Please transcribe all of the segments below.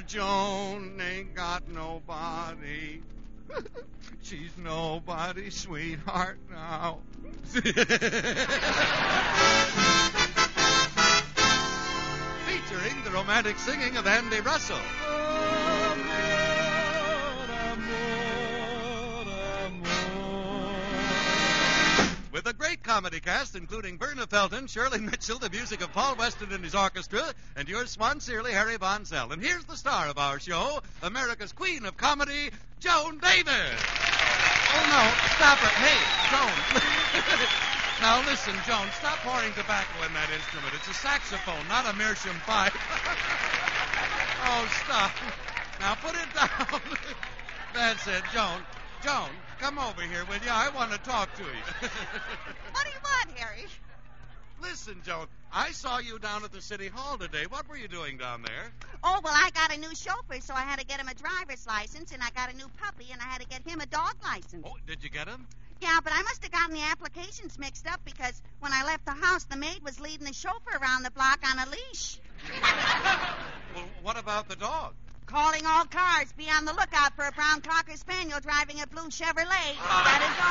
Poor Joan ain't got nobody. She's nobody's sweetheart now. Featuring the romantic singing of Andy Russell. With a great comedy cast, including Verna Felton, Shirley Mitchell, the music of Paul Weston and his orchestra, and yours sincerely, Harry Von Zell. And here's the star of our show, America's queen of comedy, Joan Davis. Oh, no, stop it. Hey, Joan. Now, listen, Joan, stop pouring tobacco in that instrument. It's a saxophone, not a meerschaum pipe. Oh, stop. Now, put it down. That's it, Joan. Joan, come over here, will you? I want to talk to you. What do you want, Harry? Listen, Joan, I saw you down at the city hall today. What were you doing down there? Oh, well, I got a new chauffeur, so I had to get him a driver's license, and I got a new puppy, and I had to get him a dog license. Oh, did you get him? Yeah, but I must have gotten the applications mixed up because when I left the house, the maid was leading the chauffeur around the block on a leash. Well, what about the dog? Calling all cars. Be on the lookout for a brown Cocker Spaniel driving a blue Chevrolet. That is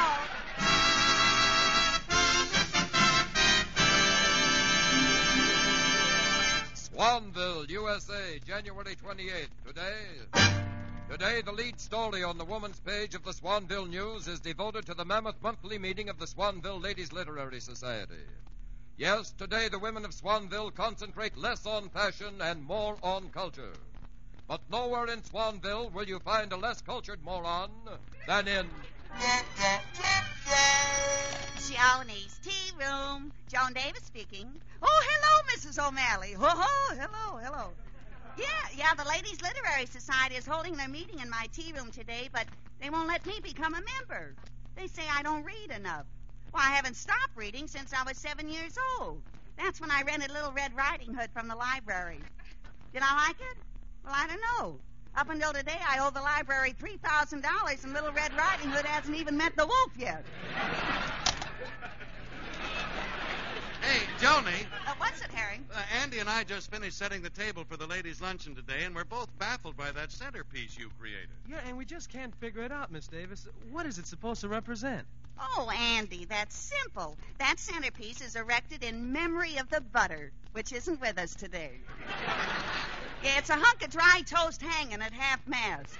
all. Swanville, USA, January 28th. Today, the lead story on the woman's page of the Swanville News is devoted to the mammoth monthly meeting of the Swanville Ladies Literary Society. Yes, today the women of Swanville concentrate less on fashion and more on culture. But nowhere in Swanville will you find a less cultured moron than in... Joni's Tea Room. Joan Davis speaking. Oh, hello, Mrs. O'Malley. Oh, hello. Yeah, the Ladies Literary Society is holding their meeting in my tea room today, but they won't let me become a member. They say I don't read enough. Well, I haven't stopped reading since I was 7 years old. That's when I rented Little Red Riding Hood from the library. Did I like it? Well, I don't know. Up until today, I owe the library $3,000, and Little Red Riding Hood hasn't even met the wolf yet. Hey, Joni. What's it, Harry? Andy and I just finished setting the table for the ladies' luncheon today, and we're both baffled by that centerpiece you created. Yeah, and we just can't figure it out, Miss Davis. What is it supposed to represent? Oh, Andy, that's simple. That centerpiece is erected in memory of the butter, which isn't with us today. Yeah, it's a hunk of dry toast hanging at half-mast.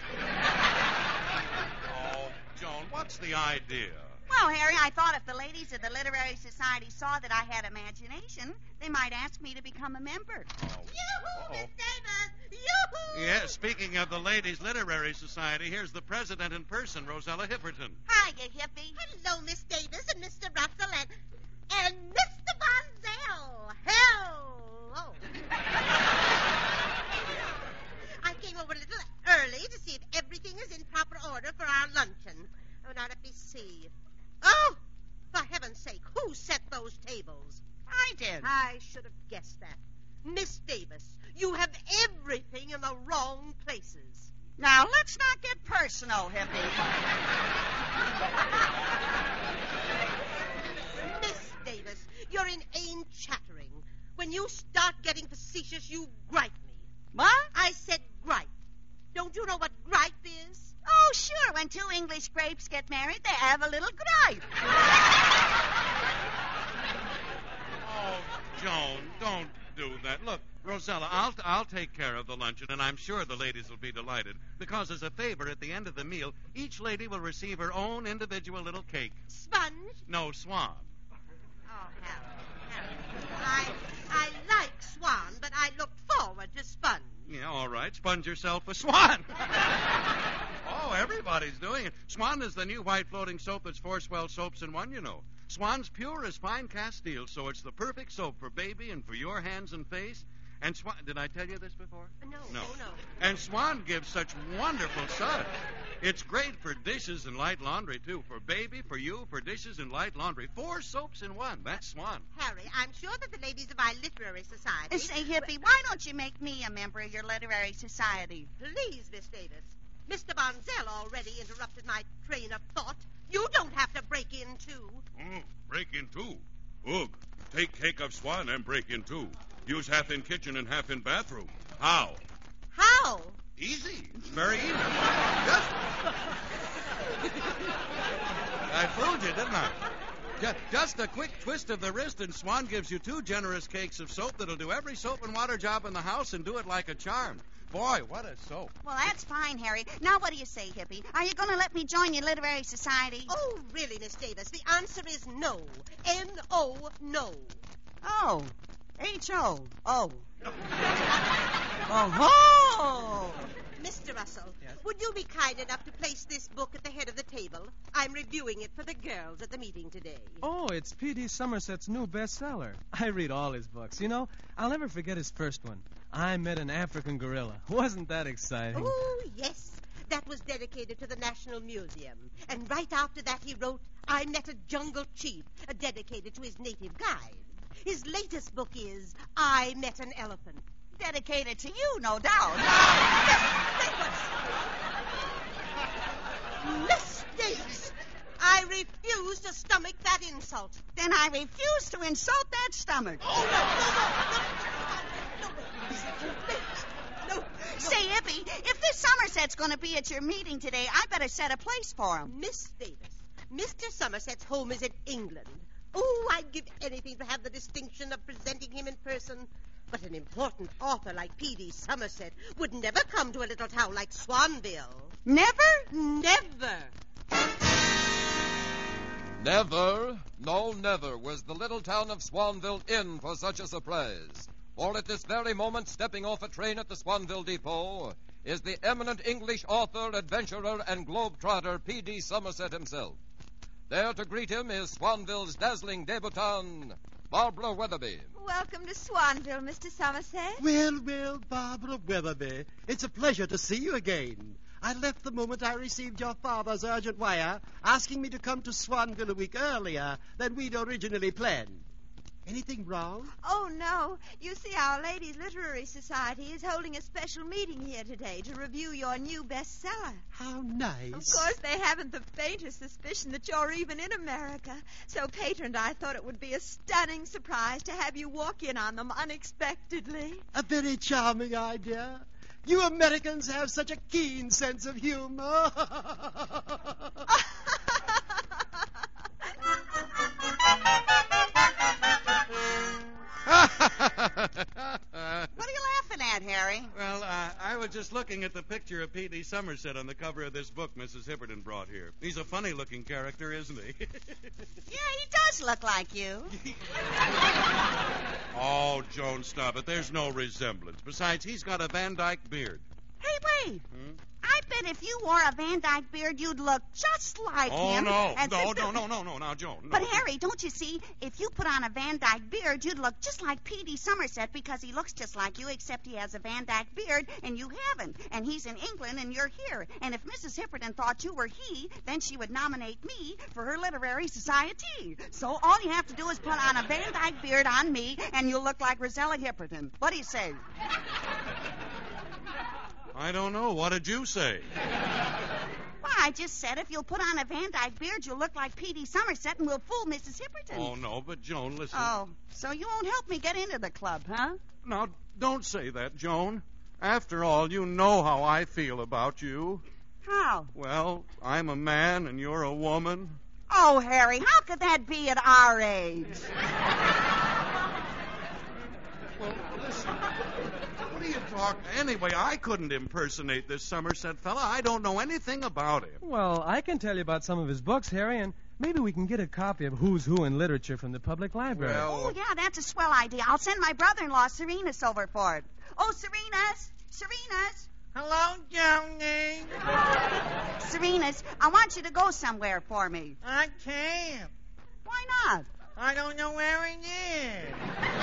Oh, Joan, what's the idea? Well, Harry, I thought if the ladies of the Literary Society saw that I had imagination, they might ask me to become a member. Oh. Yoo-hoo, Miss Davis! Yoo-hoo! Yeah, speaking of the Ladies Literary Society, here's the president in person, Rosella Hipperton. Hi, you hippie. Hello, Miss Davis and Mr. Russell and Mr. Bonzel. Hello. I came over a little early to see if everything is in proper order for our luncheon. Oh, now let me see. Oh, for heaven's sake, who set those tables? I did. I should have guessed that. Miss Davis, you have everything in the wrong places. Now, let's not get personal, hippie. Miss Davis, you're inane chattering. When you start getting facetious, you gripe me. What? I said gripe. Don't you know what gripe is? Oh, sure. When two English grapes get married, they have a little gripe. Oh, Joan, don't do that. Look, Rosella, I'll take care of the luncheon, and I'm sure the ladies will be delighted. Because as a favor, at the end of the meal, each lady will receive her own individual little cake. Sponge? No, swan. Oh, Harry. I like swan, but I look forward to sponge. Yeah, all right. Sponge yourself a swan. Oh, everybody's doing it. Swan is the new white floating soap that's 4 swell soaps in one, you know. Swan's pure as fine castile, so it's the perfect soap for baby and for your hands and face. And Swan... Did I tell you this before? No. And Swan gives such wonderful suds. It's great for dishes and light laundry, too. For baby, for you, for dishes and light laundry. 4 soaps in one. That's Swan. Harry, I'm sure that the ladies of our literary society... Say, hippie, why don't you make me a member of your literary society? Please, Miss Davis. Mr. Bonzel already interrupted my train of thought. You don't have to break in, too. Oh, break in two? Ugh. Take cake of Swan and break in two. Use half in kitchen and half in bathroom. How? How? very even. I fooled you, didn't I? Just a quick twist of the wrist, and Swan gives you 2 generous cakes of soap that'll do every soap and water job in the house and do it like a charm. Boy, what a soap. Well, that's fine, Harry. Now, what do you say, Hippie? Are you going to let me join your literary society? Oh, really, Miss Davis? The answer is no. N-O, no. Oh. H-O. Oh. Oh-ho! Mr. Russell, Yes? would you be kind enough to place this book at the head of the table? I'm reviewing it for the girls at the meeting today. Oh, it's P.D. Somerset's new bestseller. I read all his books. You know, I'll never forget his first one. I Met an African Gorilla. Wasn't that exciting? Oh, yes. That was dedicated to the National Museum. And right after that, he wrote, I Met a Jungle Chief, dedicated to his native guide. His latest book is I Met an Elephant. Dedicated to you, no doubt. Miss Davis, I refuse to stomach that insult. Then I refuse to insult that stomach. Oh, no. Say, Hippie, if this Somerset's going to be at your meeting today, I better set a place for him. Miss Davis, Mr. Somerset's home is in England. Oh, I'd give anything to have the distinction of presenting him in person. But an important author like P.D. Somerset would never come to a little town like Swanville. Never? Never. Never, no, never was the little town of Swanville in for such a surprise. For at this very moment, stepping off a train at the Swanville depot, is the eminent English author, adventurer, and globetrotter P.D. Somerset himself. There to greet him is Swanville's dazzling debutante, Barbara Weatherby. Welcome to Swanville, Mr. Somerset. Well, Barbara Weatherby, it's a pleasure to see you again. I left the moment I received your father's urgent wire asking me to come to Swanville a week earlier than we'd originally planned. Anything wrong? Oh, no. You see, Our Ladies Literary Society is holding a special meeting here today to review your new bestseller. How nice. Of course, they haven't the faintest suspicion that you're even in America. So Pater and I thought it would be a stunning surprise to have you walk in on them unexpectedly. A very charming idea. You Americans have such a keen sense of humor. What are you laughing at, Harry? Well, I was just looking at the picture of P.D. Somerset on the cover of this book Mrs. Hipperton brought here. He's a funny-looking character, isn't he? Yeah, he does look like you. Oh, Joan, stop it. There's no resemblance. Besides, he's got a Van Dyke beard. Hey, wait. I bet if you wore a Van Dyke beard, you'd look just like him. No, And now, Joan. No. But, Harry, don't you see, if you put on a Van Dyke beard, you'd look just like P.D. Somerset because he looks just like you, except he has a Van Dyke beard and you haven't. And he's in England and you're here. And if Mrs. Hipperton thought you were he, then she would nominate me for her literary society. So all you have to do is put on a Van Dyke beard on me and you'll look like Rosella Hipperton. What do you say? I don't know. What did you say? Well, I just said if you'll put on a Van Dyke beard, you'll look like P.D. Somerset and we'll fool Mrs. Hipperton. Oh, no, but Joan, listen. Oh, so you won't help me get into the club, huh? Now, don't say that, Joan. After all, you know how I feel about you. How? Well, I'm a man and you're a woman. Oh, Harry, how could that be at our age? Well, listen. What are you talking? Anyway, I couldn't impersonate this Somerset fella. I don't know anything about him. Well, I can tell you about some of his books, Harry, and maybe we can get a copy of Who's Who in Literature from the public library. Oh, yeah, that's a swell idea. I'll send my brother-in-law, Serenus, over for it. Oh, Serenus! Hello, Johnny. Serenus, I want you to go somewhere for me. I can't. Why not? I don't know where it is.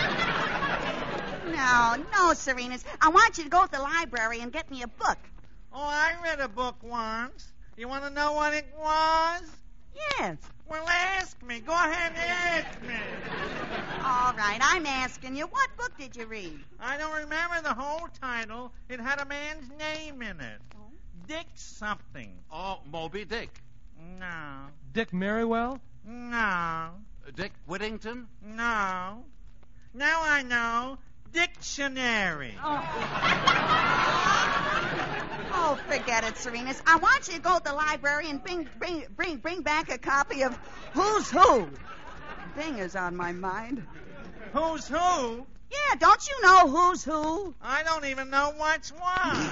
No, Serenus. I want you to go to the library and get me a book. Oh, I read a book once. You want to know what it was? Yes. Well, ask me. Go ahead and ask me. All right, I'm asking you, what book did you read? I don't remember the whole title. It had a man's name in it. Oh. Dick something. Oh, Moby Dick. No. Dick Merriwell? No. Dick Whittington? No. Now I know. Dictionary. Oh, forget it, Serenus. I want you to go to the library and bring back a copy of Who's Who. Bing is on my mind. Who's who? Yeah, don't you know Who's Who? I don't even know what's what.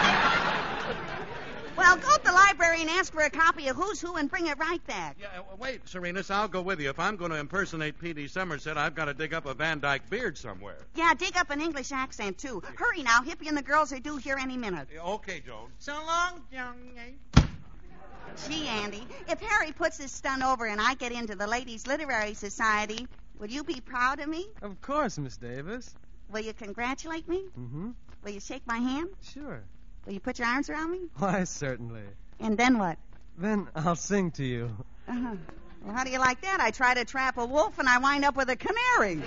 Well, go to the library and ask for a copy of Who's Who and bring it right back. Yeah, wait, Serenus, I'll go with you. If I'm going to impersonate P.D. Somerset, I've got to dig up a Van Dyke beard somewhere. Yeah, dig up an English accent, too. Hurry now. Hippie and the girls are due here any minute. Okay, Joan. So long, Joan. Gee, Andy, if Harry puts this stunt over and I get into the Ladies' Literary Society, will you be proud of me? Of course, Miss Davis. Will you congratulate me? Mm-hmm. Will you shake my hand? Sure. Will you put your arms around me? Why, certainly. And then what? Then I'll sing to you. Uh-huh. Well, how do you like that? I try to trap a wolf and I wind up with a canary.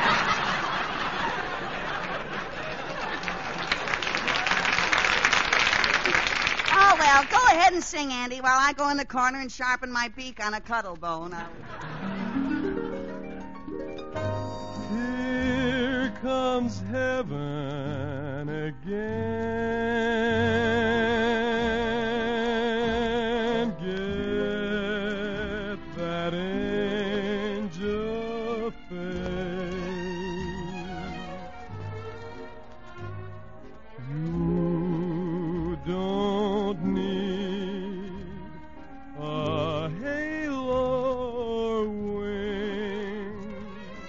Oh, well, go ahead and sing, Andy, while I go in the corner and sharpen my beak on a cuddle bone. Here comes heaven again. Get that angel face. You don't need a halo or wings.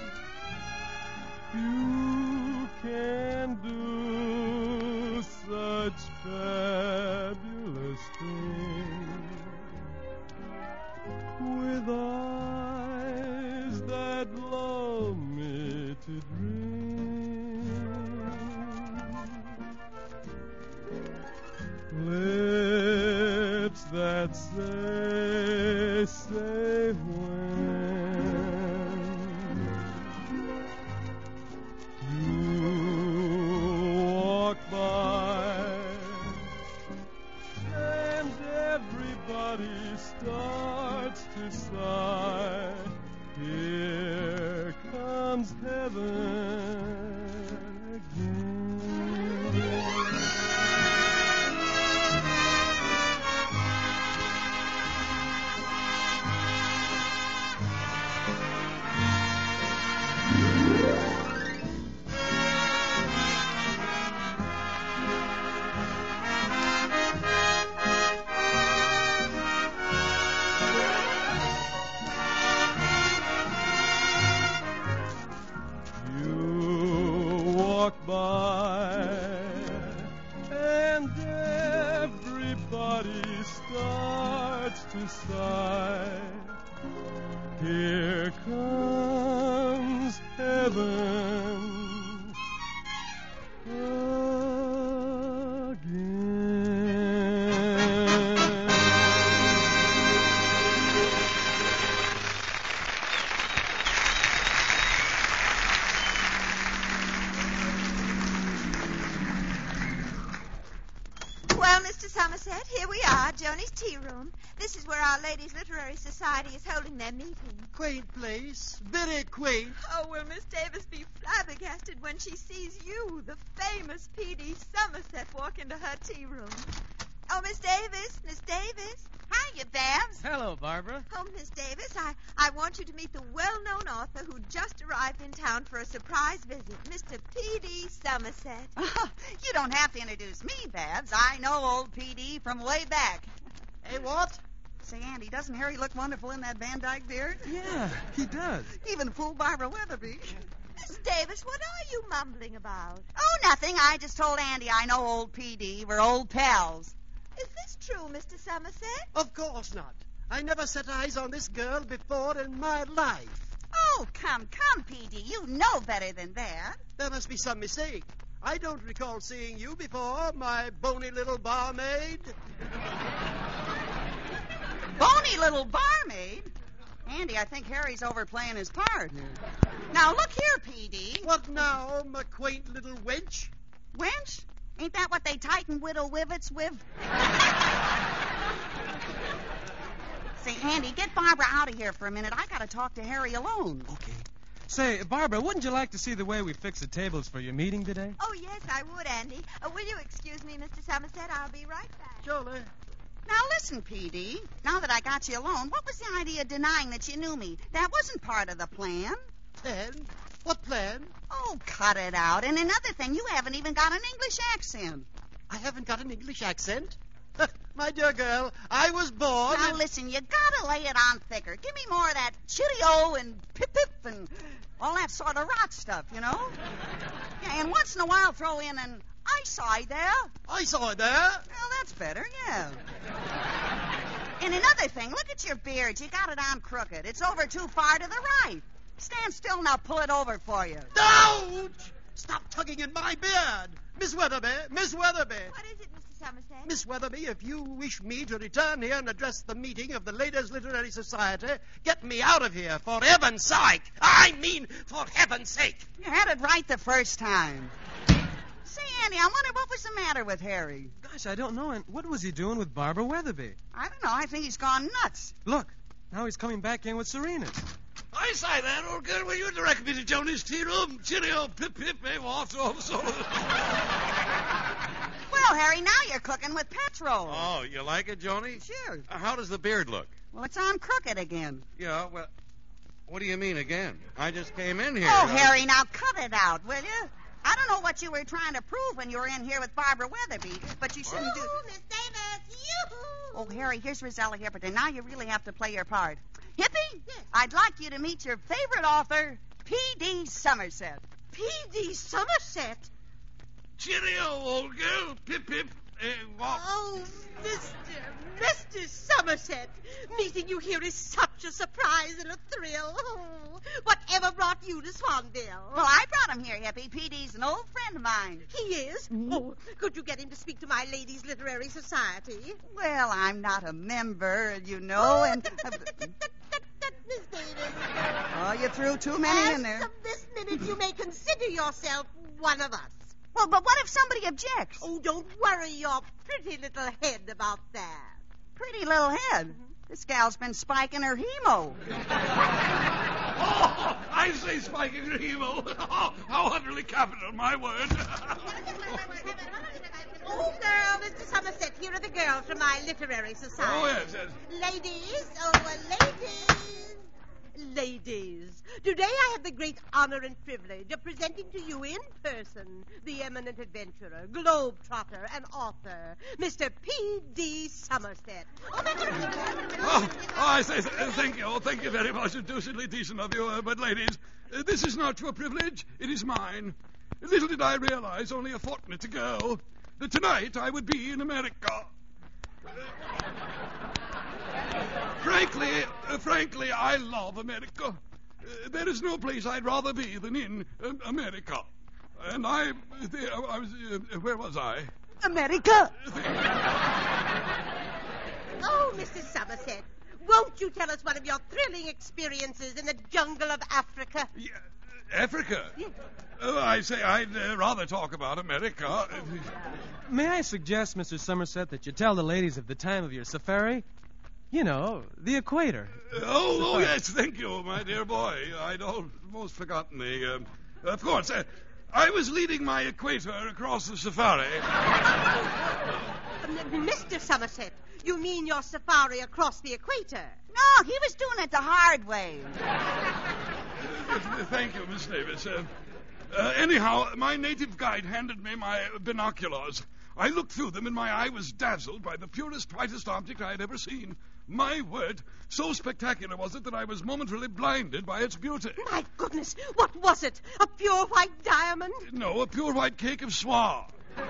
You can do such fabulous things with eyes that love me to dream, lips that say when you walk by and everybody starts to sigh. Here comes heaven again. You walk by and everybody starts to sigh. Here comes heaven Well, Mr. Somerset, here we are, Joni's tea room. This is where our Ladies' Literary Society is holding their meeting. Quaint place. Very quaint. Oh, will Miss Davis be flabbergasted when she sees you, the famous P.D. Somerset, walk into her tea room? Oh, Miss Davis, Miss Davis. Hiya, Babs. Hello, Barbara. Oh, Miss Davis, I want you to meet the well-known author who just arrived in town for a surprise visit, Mr. P.D. Somerset. Oh, you don't have to introduce me, Babs. I know old P.D. from way back. Hey, what? Say, Andy, doesn't Harry look wonderful in that Van Dyke beard? Yeah, he does. Even fooled Barbara Weatherby. Miss Davis, what are you mumbling about? Oh, nothing. I just told Andy I know old P.D. We're old pals. Is this true, Mr. Somerset? Of course not. I never set eyes on this girl before in my life. Oh, come, P.D. You know better than that. There must be some mistake. I don't recall seeing you before, my bony little barmaid. Bony little barmaid? Andy, I think Harry's overplaying his part. Now, look here, P.D. What now, my quaint little wench? Wench? Ain't that what they tighten widow wivets with? Say, Andy, get Barbara out of here for a minute. I gotta talk to Harry alone. Okay. Say, Barbara, wouldn't you like to see the way we fix the tables for your meeting today? Oh, yes, I would, Andy. Will you excuse me, Mr. Somerset? I'll be right back. Surely. Now listen, P.D., now that I got you alone, what was the idea of denying that you knew me? That wasn't part of the plan. Plan? What plan? Oh, cut it out. And another thing, you haven't even got an English accent. I haven't got an English accent? My dear girl, I was born... Now listen, you gotta lay it on thicker. Give me more of that chitty-o and pip-pip and all that sort of rot stuff, you know? Yeah, and once in a while throw in an I saw you there. I saw it there. Well, that's better, yeah. And another thing, look at your beard. You got it on crooked. It's over too far to the right. Stand still and I'll pull it over for you. Ouch! Stop tugging in my beard. Miss Weatherby, Miss Weatherby. What is it, Mr. Somerset? Miss Weatherby, if you wish me to return here and address the meeting of the Ladies' Literary Society, get me out of here, for heaven's sake. I mean, for heaven's sake. You had it right the first time. Say, Andy, I wonder what was the matter with Harry. Gosh, I don't know. And what was he doing with Barbara Weatherby? I don't know. I think he's gone nuts. Look, now he's coming back in with Serena's. I say there, old girl, will you direct me to Joni's tea room? Cheerio, pip-pip, off. Well, Harry, now you're cooking with petrol. Oh, you like it, Joni? Sure. How does the beard look? Well, it's on crooked again. Yeah, well, what do you mean again? I just came in here. Oh, Harry, now cut it out, will you? I don't know what you were trying to prove when you were in here with Barbara Weatherby, but you shouldn't do... Miss Davis, yoo-hoo! Oh, Harry, here's Rosella Hipperton. Now you really have to play your part. Hippie, Yes. I'd like you to meet your favorite author, P.D. Somerset. P.D. Somerset? Cheerio, old girl, pip-pip, off. Oh, Mr. Somerset, meeting you here is such a surprise and a thrill. Oh, whatever brought you to Swanville? Well, I brought him here, Hippie. P.D.'s an old friend of mine. He is? Oh, could you get him to speak to my Ladies' Literary Society? Well, I'm not a member, you know, and... Miss Davis. Oh, you threw too many in As there. of this minute, you may consider yourself one of us. Well, but what if somebody objects? Oh, don't worry your pretty little head about that. Pretty little head. This gal's been spiking her hemo. Oh, I say spiking her hemo. Oh, how utterly capital, my word. Oh, girl, Mr. Somerset, here are the girls from my literary society. Oh, yes. Ladies, ladies, today I have the great honor and privilege of presenting to you in person the eminent adventurer, globetrotter, and author, Mr. P.D. Somerset. Oh, I say, thank you. Oh, thank you very much. It's deucedly decent of you. But, ladies, this is not your privilege. It is mine. Little did I realize only a fortnight ago that tonight I would be in America. Frankly, I love America. There is no place I'd rather be than in America. And where was I? America. Oh, Mr. Somerset, won't you tell us one of your thrilling experiences in the jungle of Africa? Yeah, Africa? Yes. Oh, I say I'd rather talk about America. May I suggest, Mr. Somerset, that you tell the ladies of the time of your safari? You know, the equator. Oh, yes, thank you, my dear boy. I'd almost forgotten of course, I was leading my equator across the safari. Mr. Somerset, you mean your safari across the equator? No, he was doing it the hard way. Thank you, Miss Davis. Anyhow, my native guide handed me my binoculars. I looked through them, and my eye was dazzled by the purest, brightest object I had ever seen. My word, so spectacular was it that I was momentarily blinded by its beauty. My goodness, what was it? A pure white diamond? No, a pure white cake of swan.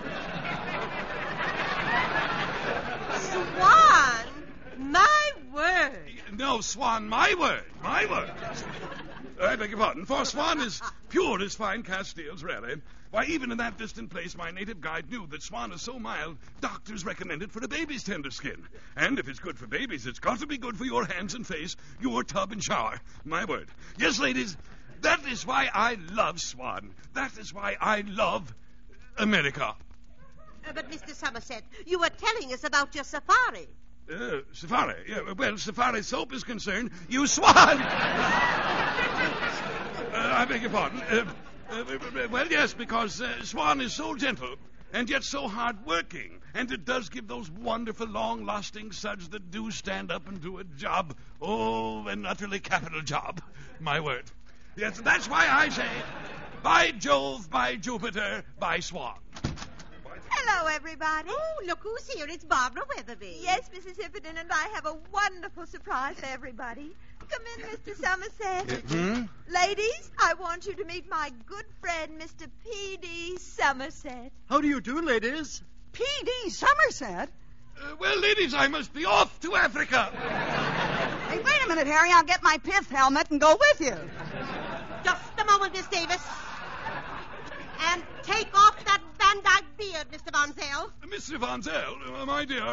Swan? My word. No, swan, my word. My word. I beg your pardon, for swan is pure as fine Castiles, really. Why, even in that distant place, my native guide knew that swan is so mild, doctors recommend it for a baby's tender skin. And if it's good for babies, it's got to be good for your hands and face, your tub and shower. My word. Yes, ladies, that is why I love swan. That is why I love America. But, Mr. Somerset, you were telling us about your safari. Safari? Yeah, well, safari soap is concerned, you swan! I beg your pardon. Well, yes, because Swan is so gentle and yet so hard-working. And it does give those wonderful, long-lasting suds that do stand up and do a job. Oh, an utterly capital job. My word. Yes, that's why I say, by Jove, by Jupiter, by Swan. Hello, everybody. Oh, look who's here. It's Barbara Weatherby. Yes, Mrs. Hipperton, and I have a wonderful surprise for everybody. Come in, Mr. Somerset. Ladies, I want you to meet my good friend, Mr. P.D. Somerset. How do you do, ladies? P.D. Somerset? Well, ladies, I must be off to Africa. Hey, wait a minute, Harry. I'll get my pith helmet and go with you. Just a moment, Miss Davis. And take off that Van Dyke beard, Mr. Von Zell. Mr. Von Zell, my dear,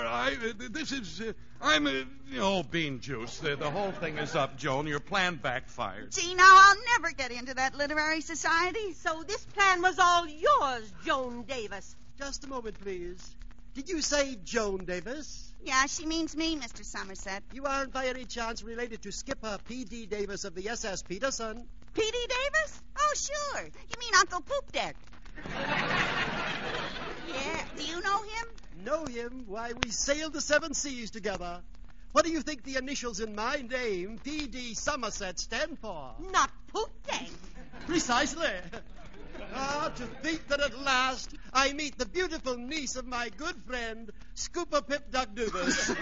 I'm bean juice. The whole thing is up, Joan. Your plan backfired. Gee, now I'll never get into that literary society. So this plan was all yours, Joan Davis. Just a moment, please. Did you say Joan Davis? Yeah, she means me, Mr. Somerset. You aren't by any chance related to Skipper P.D. Davis of the SS Peterson? P.D. Davis? Oh, sure. You mean Uncle Poop Deck. Yeah, do you know him? Know him? Why, we sailed the 7 seas together. What do you think the initials in my name, P.D. Somerset, stand for? Not Poop Deck. Precisely. To think that at last I meet the beautiful niece of my good friend, Scooper Pip Duck Dubus.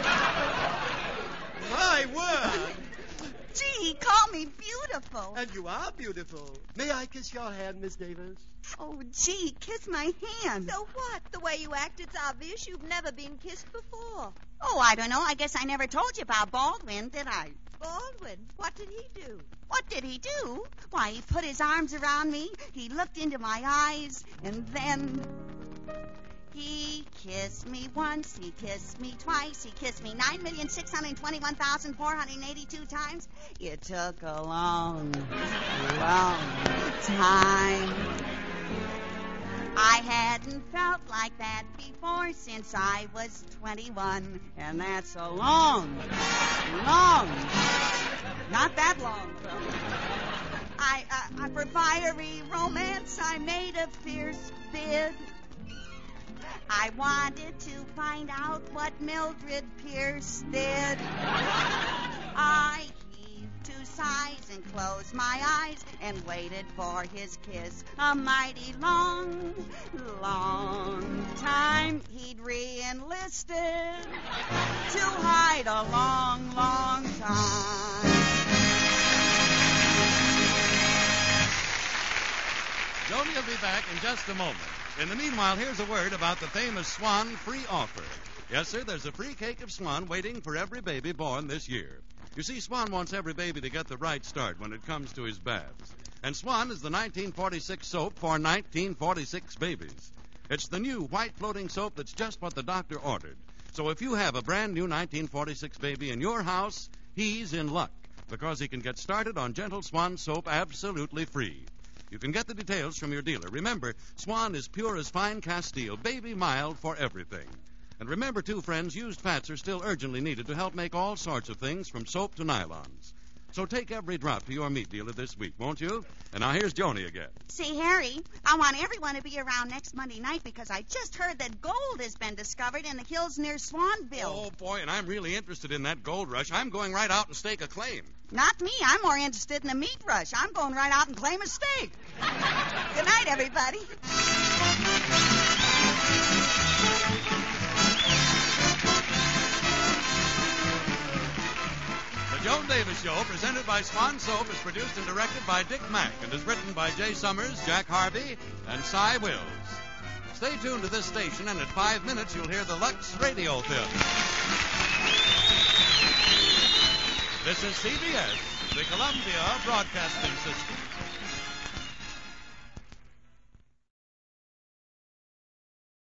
My word. Gee, call me beautiful. And you are beautiful. May I kiss your hand, Miss Davis? Oh, gee, kiss my hand. So what? The way you act, it's obvious you've never been kissed before. Oh, I don't know. I guess I never told you about Baldwin, did I? Baldwin? What did he do? What did he do? Why, he put his arms around me, he looked into my eyes, and then he kissed me once, he kissed me twice, he kissed me 9,621,482 times. It took a long, long time. I hadn't felt like that before since I was 21, and that's a long, not that long, though. For fiery romance, I made a fierce bid. I wanted to find out what Mildred Pierce did. I heaved 2 sighs and closed my eyes and waited for his kiss. A mighty long, long time. He'd re-enlisted to hide a long, long time. Joni will be back in just a moment. In the meanwhile, here's a word about the famous Swan free offer. Yes, sir, there's a free cake of Swan waiting for every baby born this year. You see, Swan wants every baby to get the right start when it comes to his baths. And Swan is the 1946 soap for 1946 babies. It's the new white floating soap that's just what the doctor ordered. So if you have a brand new 1946 baby in your house, he's in luck, because he can get started on Gentle Swan soap absolutely free. You can get the details from your dealer. Remember, Swan is pure as fine Castile, baby mild for everything. And remember, too, friends, used fats are still urgently needed to help make all sorts of things from soap to nylons. So take every drop to your meat dealer this week, won't you? And now here's Joni again. Say, Harry, I want everyone to be around next Monday night because I just heard that gold has been discovered in the hills near Swanville. Oh, boy, and I'm really interested in that gold rush. I'm going right out and stake a claim. Not me. I'm more interested in the meat rush. I'm going right out and claim a steak. Good night, everybody. The Joan Davis Show, presented by Swan Soap, is produced and directed by Dick Mack and is written by Jay Summers, Jack Harvey, and Cy Wills. Stay tuned to this station, and at 5 minutes you'll hear the Lux Radio Film. This is CBS, the Columbia Broadcasting System.